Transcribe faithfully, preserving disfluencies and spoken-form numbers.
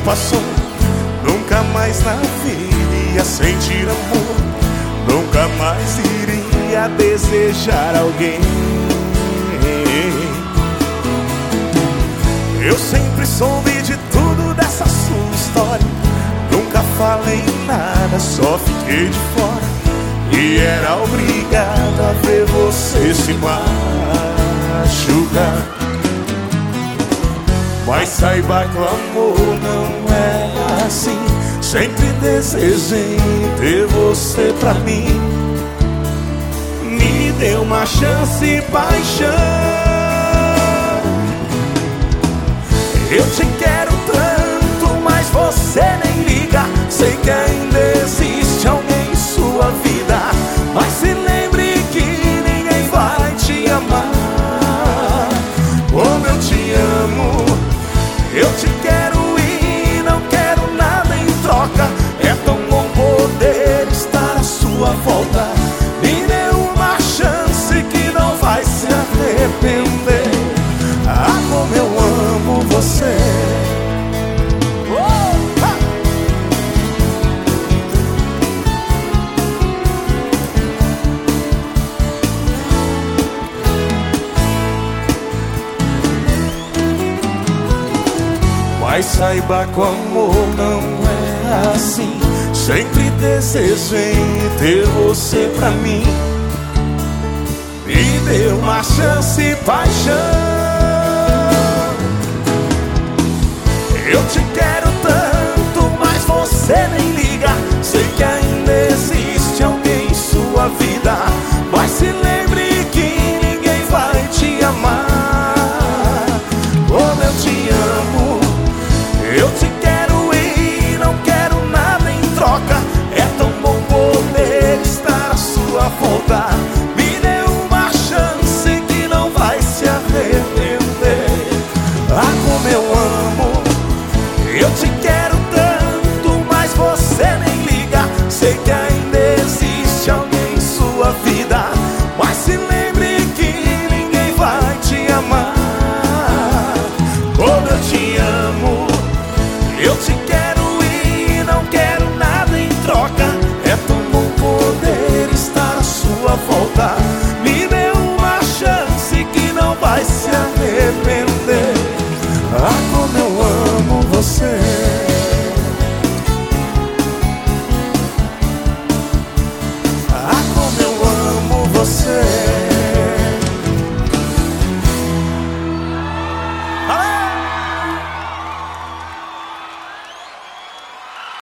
passou. Nunca mais na vida ia sentir amor, nunca mais iria desejar alguém. Eu sempre soube de tudo dessa sua história, nunca falei nada, só fiquei de fora. E era obrigado a ver você se machucar. Mas saiba que o amor não é assim, sempre desejei ter você pra mim. Me dê uma chance, paixão. Eu te quero tanto, mas você nem liga. Sei que ainda existe alguém em sua vida, mas se lembre que ninguém vai te amar como eu te amo. Eu te quero e não quero nada em troca. É tão bom poder estar à sua volta. Me dê uma chance que não vai se arrepender. Ah, como eu amo você. Oh, ah. Mas saiba que o amor não é assim, sempre desejei ter você pra mim. Me dê uma chance, paixão. Eu te quero